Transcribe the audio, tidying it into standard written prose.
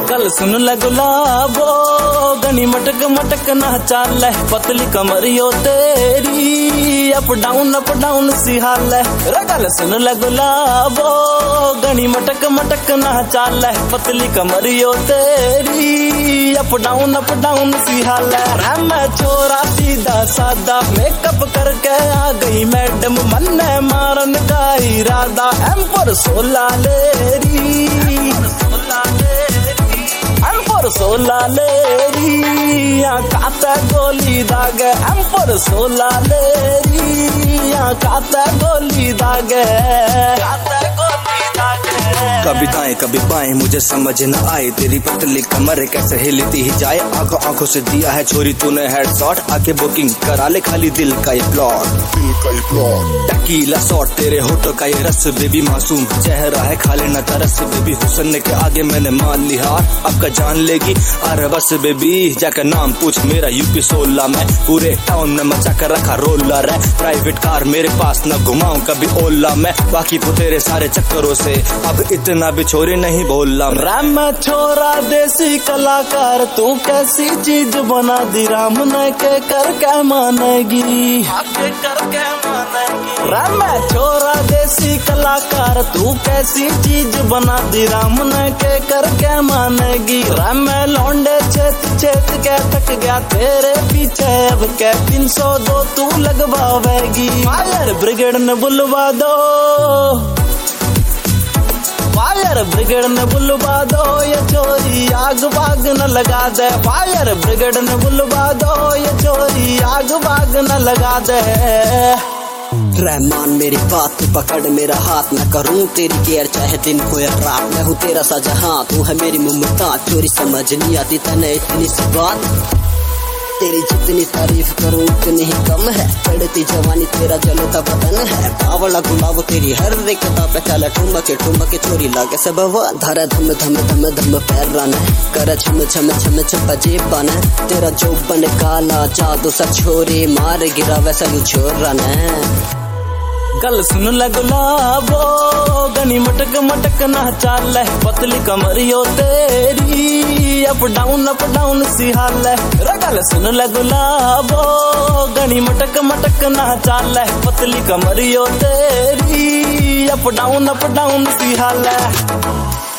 गल सुन ले गुलाबो गनी मटक मटक ना चाल है, पतली कमरियो तेरी अप डाउन सी हाल है। गल सुन ले गुलाबो गनी मटक मटक ना चाल है, पतली कमरियो तेरी अप डाउन सी हाल है। मैं छोरा सीधा सादा मेकअप करके आ गई मैडम, मन मारन का इरादा एम्पर सोला लेरी सोला लेरी काता गोली दाग एम्पर सोला लेरी काता गोली दाग कभी दाएं कभी बाएं मुझे समझ न आए, तेरी पतली कमर कैसे हिलती ही जाए। आंखों से दिया है छोरी तूने हेडशॉट, आके बुकिंग करा ले खाली दिल का ये प्लॉट। टकीला शॉट तेरे होठों का ये रस बेबी, मासूम चेहरा है खा लेना तरस बेबी। हुस्न के आगे मैंने मान ली हार, अब का जान लेगी अरे बस बेबी। जाकर नाम पूछ मेरा यूपी 16 में, पूरे टाउन में मचा कर रखा रोलर है। प्राइवेट कार मेरे पास न घुमाऊं कभी ओला में, बाकी तो तेरे सारे चक्करों से अब इतना भी छोरी नहीं बोला। राम छोरा देसी कलाकार तू कैसी चीज बना दी, राम ने के कर क्या मानेगी, राम छोरा देसी कलाकार तू कैसी चीज बना दी, राम ने के कर क्या मानेगी। राम लौंडे चेत के थक गया तेरे पीछे, अब के 302 तू लगवावेगी। फायर ब्रिगेड ने बुलवा दो, फायर ब्रिगेड ने बुलवा दो, ये चोरी आग बाग न लगा दे। फायर ब्रिगेड ने बुलवा दो, ये चोरी आग बाग न लगा दे। रहमान मेरी बात तू पकड़ मेरा हाथ, न करूं तेरी केयर चाहे दिन हो या रात। मैं हूँ तेरा शाहजहां तू है मेरी मुमताज, चोरी समझ नहीं आती तने इतनी सी बात। तेरी जितनी तारीफ करूं उतनी ही कम है, चढ़ती जवानी तेरा जलता बदन है। बावला गुलाब तेरी हर एक पे चला ठुमके चोरी लागे सब धरा धम धम धम धम पैर रन कर छम छम छम छम जेब बन। तेरा जो बन काला जादू सा छोरी मार गिरा वैसा यू छोर रन। गल सुन ले गुलाबो गनी मटक मटक ना चाल है, पतली कमरियो तेरी अप डाउन सी हाल है। गल सुन ले गुलाबो गनी मटक मटक ना चाल है, पतली कमरियो तेरी अप डाउन सी हाल है।